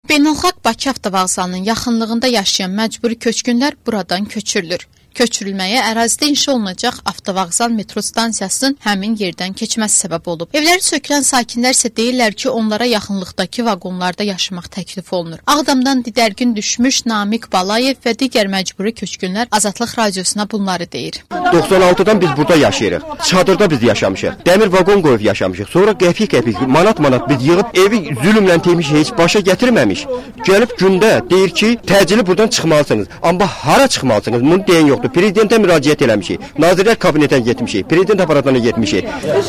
Beynəlxalq Bakı avtovağzalının yaxınlığında yaşayan məcburi köçkünlər buradan köçürülür. Köçürülməyə ərazidə inşa olunacaq avtovağzal metro stansiyasının həmin yerdən keçməsi səbəb olub. Evləri sökülən sakinlər isə deyirlər ki, onlara yaxınlıqdakı vaqonlarda yaşamaq təklif olunur. Ağdamdan didərgin düşmüş Namiq Balayev və digər məcburi köçkünlər Azadlıq radiosuna bunları deyir. 96-dan biz burada yaşayırıq. Çadırda biz yaşamışıq. Dəmir vaqon qoyub yaşamışıq. Sonra qəpik-qəpik, manat-manat biz yığıb evi zülmlə temiş heç başa gətirməmiş. Gəlib gündə deyir ki, təcili buradan çıxmalısınız. Amma hara çıxmalısınız? Bunu deyən yoxdur. Prezidentə müraciət eləmişik. Nazirlər kabinetdən getmişik. Prezident aparatına getmişik.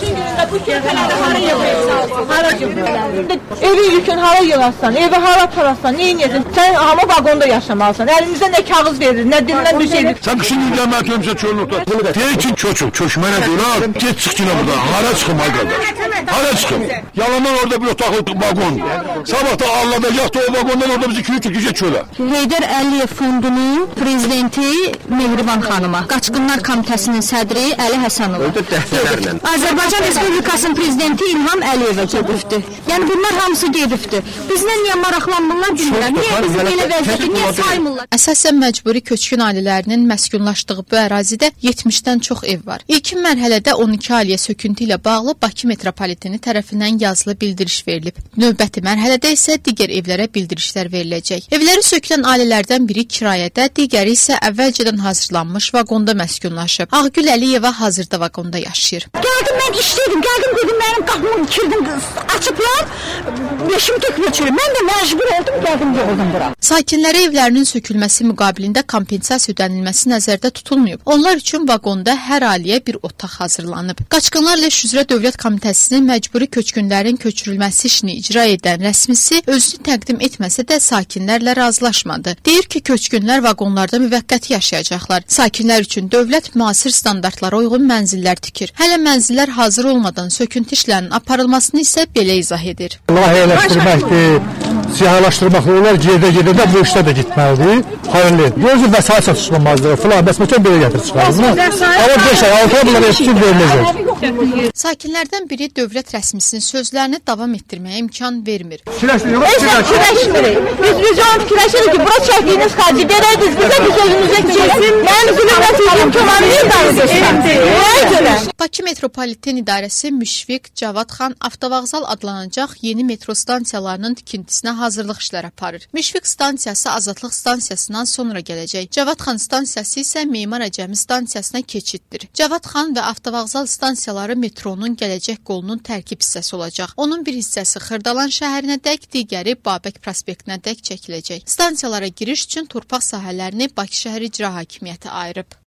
Evi yükün hara yığarsan, evi hara aparasan, nə edəcəksən? Sən amma vaqonda yaşamalısan. Əlimizdə nə kağız verir, nə dildən bir şey. Sən qışın günlər məhkəməmizə çölünürdə. Deyir ki, köçmənə deyir, get çıx ki, burada. Hara çıxım, ay qardaş? Hara çıxım? Yalandan orada bir otaqlı vaqon. Sabah da ağladacaq da o vaqondan orada bizi küçük çölə. Heydər Əliyev Fondunun prezidenti Mehriban xanıma, Qaçqınlar Komitəsinin sədri Əli Həsənova, Azərbaycan Respublikasının prezidenti İlham Əliyevə gedibdir. Yəni bunlar hamısı gedibdir. Bizlə niyə maraqlanmırlar bilmirəm. Niyə bizi belə vəziyyətdə, niyə saymırlar? Əsasən məcburi köçkün ailələrinin məskunlaşdığı bu ərazidə 70-dən çox ev var. İlkin mərhələdə 12 ailəyə söküntü ilə bağlı Bakı metropoliteni tərəfindən yazılı bildiriş verilib. Növbəti mərhələdə isə digər evlərə bildirişlər veriləcək. Evləri sökülən ailələrdən biri kirayədə, digəri isə əvvəlcədən hazırlanmış vaqonda məskunlaşıb. Ağgül Əliyeva hazırda vaqonda yaşayır. Gəldim mən işləyirdim, gəldim dedim mənim qapımı kildim açıblar, yaşım tökülür. Mən də məcbur oldum, gəldim yığıldım bura. Sakinlərə evlərinin sökülməsi müqabilində kompensasiya ödənilməsi nəzərdə tutulmayıb. Onlar üçün vaqonda hər ailəyə bir otaq hazırlanıb. Qaçqınlarla İş üzrə Dövlət Komitəsinin məcburi köçkünlərin köçürülməsi işini icra edən rəsmisi özünü təqdim etməsə də sakinlərlə razılaşmadı. Deyir ki, köçkünlər vaqonlarda müvəqqəti yaşayacaqlar. Sakinlər üçün dövlət müasir standartlara uyğun mənzillər tikir. Hələ mənzillər hazır olmadan söküntü işlərinin aparılmasını isə belə izah edir. Layihələşdirməkdir, siyahılaşdırmaqla olar, gedə-gedədə bu işdə də gitməlidir. Xeyirli. Gözü vəsait çatışmamazdır. Filan bəsməkən belə gətirib çıxarır. Amma 5 ay, 6 ay bunlar etkisiz veriləcək. Sakinlərdən biri dövlət rəsmisinin sözlərini davam etdirməyə imkan vermir. Fikirləşmirik. Biz onu fikirləşirik ki, bura çəkdiyiniz xərci verəydiniz bizə, biz özümüzə keçək. Mənim zülmət edeyim, köməni Bakı Metropoliten İdarəsi Müşfiq Cavadxan avtovağzal adlanacaq yeni metro stansiyalarının tikintisinə hazırlıq işləri aparır. Müşfiq stansiyası Azadlıq stansiyasından sonra gələcək. Cavadxan stansiyası isə Memar Əcəmi stansiyasına keçiddir. Cavadxan və avtovağzal stansiyaları metronun gələcək qolunun tərkib hissəsi olacaq. Onun bir hissəsi Xırdalan şəhərinə dək, digəri Babək prospektinə dək çəkiləcək. Stansiyalara giriş üçün torpaq sahələrini Bakı şəhər İcra Hakimiyyəti ayırıb.